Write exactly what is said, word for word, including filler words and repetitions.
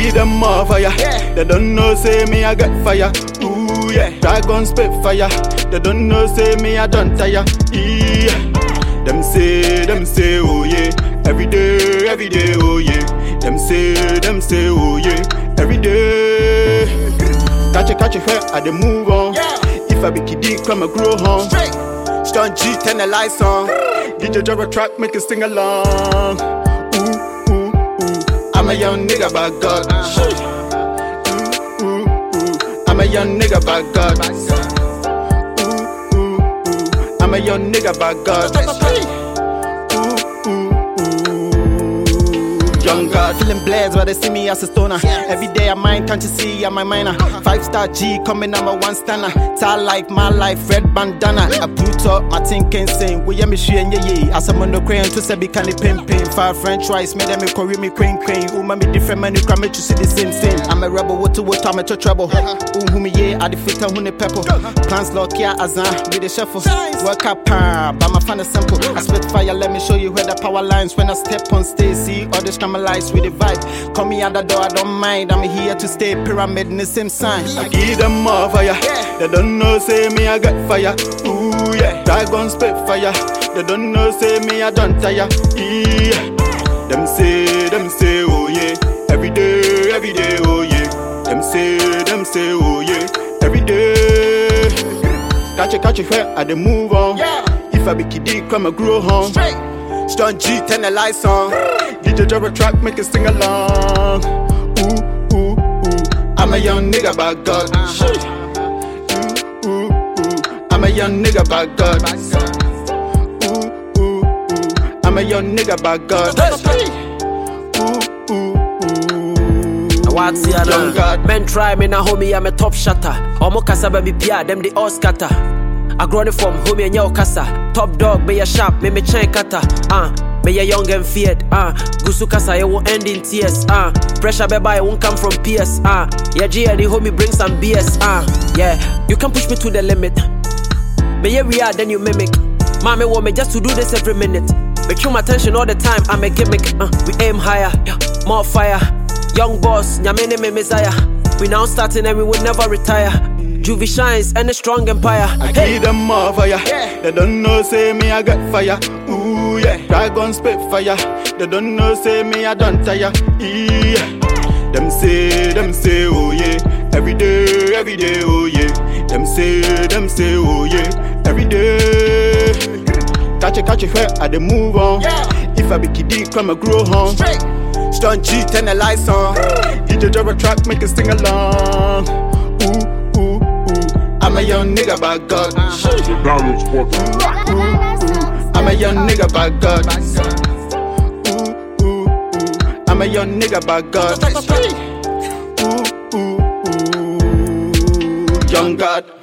give them more fire. Yeah. They don't know say me I got fire. Ooh yeah. Dragon spit fire. They don't know say me I don't tire. Yeah. Them say, them say, oh yeah. Every day, every day, oh yeah. Them say, them say, oh yeah. Every day. Catch it, catch it, hair, I dey move on. Yeah. If I be kiddie, come and grow home. Straight. Stun G, turn the lights on. D J drop a track, make it sing along. Ooh, ooh, ooh. I'm a young nigga by God. Ooh, ooh, ooh. I'm a young nigga by God. Ooh, ooh, ooh. I'm a young nigga by God. Ooh, ooh, ooh. Young God. Feeling blessed while they see me as a stoner. Every day I mind, can't you see I'm my minor. Five star G, coming number one stunner. Tall like my life, red bandana. I put up my thinking saying, we am she and ye. As I'm on the crane to say be canny pin pin. Far French rice, made them curry me crane crane. Uma me different many crime to see the same thing. I'm a rebel, what to what I'm a trouble. Um who me ye, I the fit and who the pepper. Plans lock ya azan, be the shuffle. Work up, but my fan is simple. I spit fire, let me show you where the power lines. When I step on stage, see all this camera lights with the vibe. Call me at the door, I don't mind. I'm here to stay, pyramid in the same sign. I give them more fire. They don't know say me I got fire. Ooh yeah. Dragon spit fire. They don't know say me I don't tire. Yeah. Them say, them say, oh yeah. Every day, every day, oh yeah. Them say, them say, oh yeah. Every day. Catch it, catch it, hair, I dey move on. Yeah. If I be kiddie, come and grow home. Straight. Stun G, turn the lights on. D J drop a track, make it sing along. Ooh, ooh, ooh. I'm a young nigga by God. Uh-huh. Ooh, ooh, ooh. I'm a young nigga by God. Ooh, ooh, ooh. I'm a young nigga by God. Ooh, ooh, ooh. What's the young God? Men try me na homie, I'm a top shatter. Omo kasa baby pia, them the all scatter. I grown it from homie and yo kasa. Top dog, be a sharp, me me chain cutter. Uh, me a young and feared. Uh, Gusu kasa, it won't end in tears. Uh, pressure baby, it won't come from P S. Uh, yeah, G and the homie bring some B S. Uh, yeah, you can push me to the limit. Me yeah we are, then you mimic. Mommy want me just to do this every minute. Make you my attention all the time, I'm a gimmick. Uh, we aim higher, yeah, more fire. Young boss, nyamene me messiah. We now starting and we will never retire. Juvie shines and a strong empire. I hey. Give them more fire. Yeah. They don't know say me I got fire. Ooh yeah. Dragon spit fire. They don't know say me I don't tire. Yeah. Them say, them say, oh yeah. Every day, every day, oh yeah. Them say, them say, oh yeah. Every day. Catch it, catch it, hair, I dey move on. Yeah. If I be kiddie, come and grow home. Straight. Stun G, turn the lights on. D J drop a track, make it sing along. Ooh, ooh, ooh. I'm a young nigga by God. Uh-huh. Ooh, ooh. I'm a young nigga by God. Ooh, ooh, ooh. I'm a young nigga by God. Ooh, ooh, ooh. Young God.